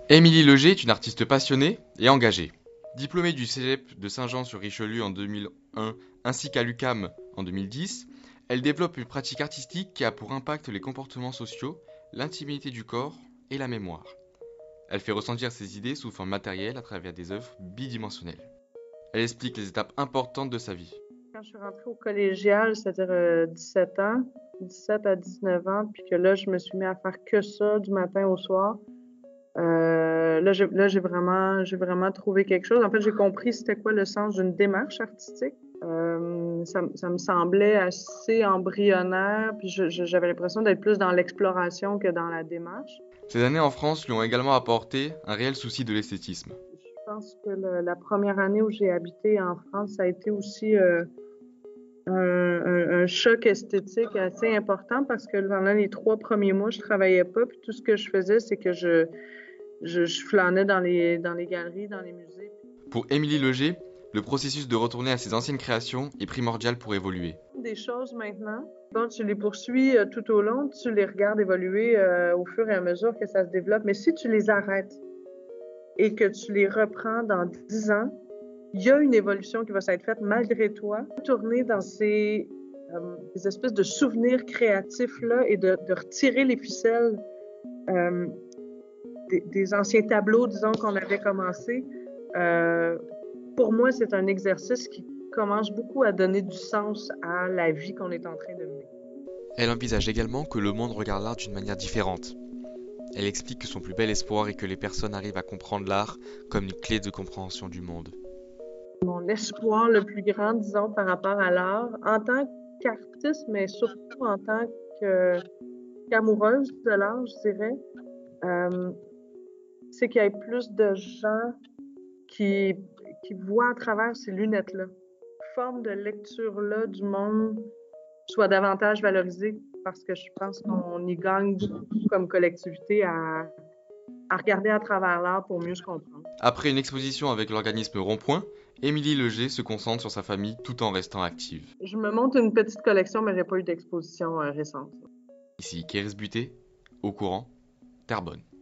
Émilie Leger est une artiste passionnée et engagée. Diplômée du Cégep de Saint-Jean-sur-Richelieu en 2001 ainsi qu'à l'UQAM en 2010, elle développe une pratique artistique qui a pour impact les comportements sociaux, l'intimité du corps et la mémoire. Elle fait ressentir ses idées sous forme matérielle à travers des œuvres bidimensionnelles. Elle explique les étapes importantes de sa vie. Quand je suis rentrée au collégial, c'est-à-dire 17 ans, 17 à 19 ans, puis que là, je me suis mis à faire que ça du matin au soir. J'ai vraiment trouvé quelque chose. En fait, j'ai compris c'était quoi le sens d'une démarche artistique. Ça me semblait assez embryonnaire, puis j'avais l'impression d'être plus dans l'exploration que dans la démarche. Ces années en France lui ont également apporté un réel souci de l'esthétisme. Je pense que la première année où j'ai habité en France, ça a été aussi un choc esthétique assez important parce que pendant les 3 premiers mois, je travaillais pas, puis tout ce que je faisais, c'est que je flânais dans les galeries, dans les musées. Pour Émilie Leger, le processus de retourner à ses anciennes créations est primordial pour évoluer. Des choses maintenant, bon, tu les poursuis tout au long, tu les regardes évoluer au fur et à mesure que ça se développe, mais si tu les arrêtes et que tu les reprends dans 10 ans, il y a une évolution qui va s'être faite malgré toi. Tourner dans ces espèces de souvenirs créatifs-là et de retirer les ficelles euh, des anciens tableaux, disons, qu'on avait commencé, euh, pour moi, c'est un exercice qui commence beaucoup à donner du sens à la vie qu'on est en train de mener. Elle envisage également que le monde regarde l'art d'une manière différente. Elle explique que son plus bel espoir est que les personnes arrivent à comprendre l'art comme une clé de compréhension du monde. Mon espoir le plus grand, disons, par rapport à l'art, en tant qu'artiste, mais surtout en tant qu'amoureuse de l'art, je dirais, euh, c'est qu'il y ait plus de gens qui, qui voient à travers ces lunettes-là. Forme de lecture-là du monde soit davantage valorisée parce que je pense qu'on y gagne beaucoup comme collectivité à regarder à travers l'art pour mieux se comprendre. Après une exposition avec l'organisme Rond-Point, Émilie Leger se concentre sur sa famille tout en restant active. Je me monte une petite collection, mais j'ai pas eu d'exposition récente. Ici Kéris Buté, Au Courant, Terrebonne.